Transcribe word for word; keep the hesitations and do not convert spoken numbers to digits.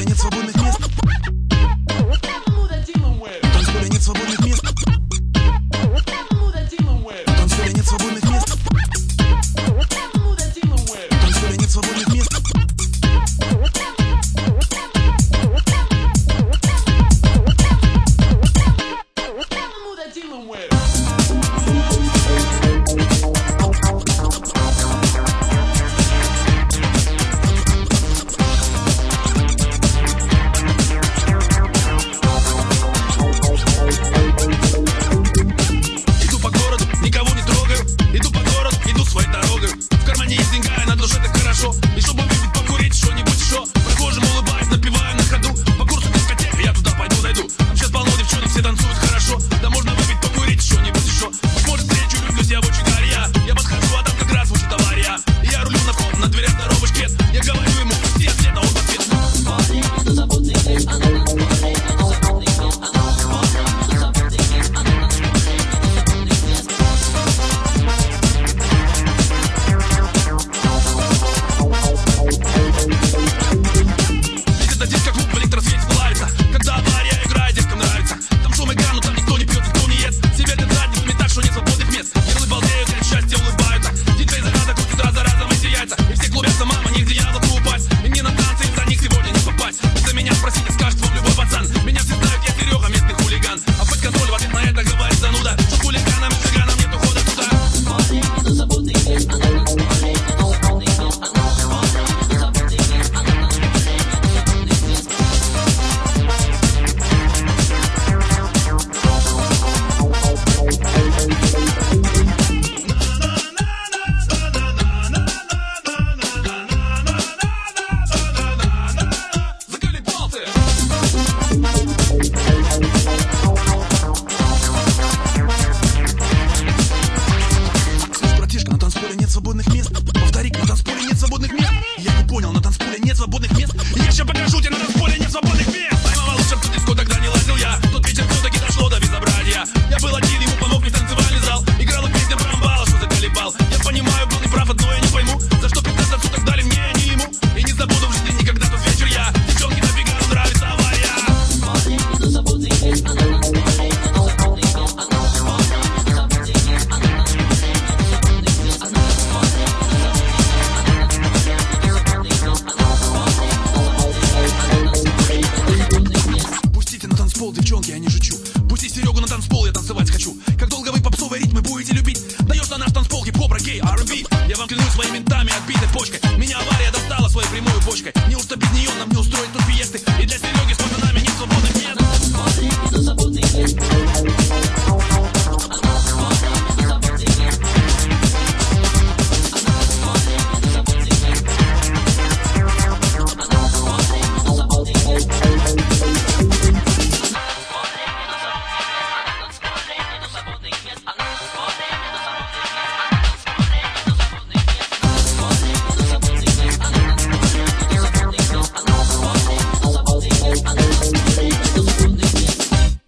нет свободных мест. На танцполе нет свободных мест. На танцполе нет свободных мест. На танцполе нет свободных мест. Свободных мест. Повтори-ка, на танцполе нет свободных мест. Я не понял, на танцполе нет свободных мест. Я сейчас покажу тебе, на танцполе нет свободных мест. Поймала лучше в диско, тогда не лазил я. В тот вечер все-таки дошло до безобразия. Я был один, ему помог мне в танцевальный зал. Играла песня про амбала, что заколебал. Я понимаю, был неправ, одно я не пойму. За что пятнадцать суток дали мне, а не ему. И не забуду в жизни никогда тот вечер я. Девчонки набегают, нравится авария. Нету свободных мест, а на танцполе нету свободных мест, а на танцполе нету свободных мест, а на танцполе нету свободных мест, а на пустите на танцпол, девчонки, я не шучу. Пусти Серегу на танцпол, я танцевать хочу. Как долго вы попсовые ритмы будете любить? Даешь на наш танцпол хип-хоп, рокей, ар энд би. Я вам клянусь своими ментами, отбитой почкой. Меня авария достала своей прямой почкой. Не уступить нее, нам не устроить тут фиесты.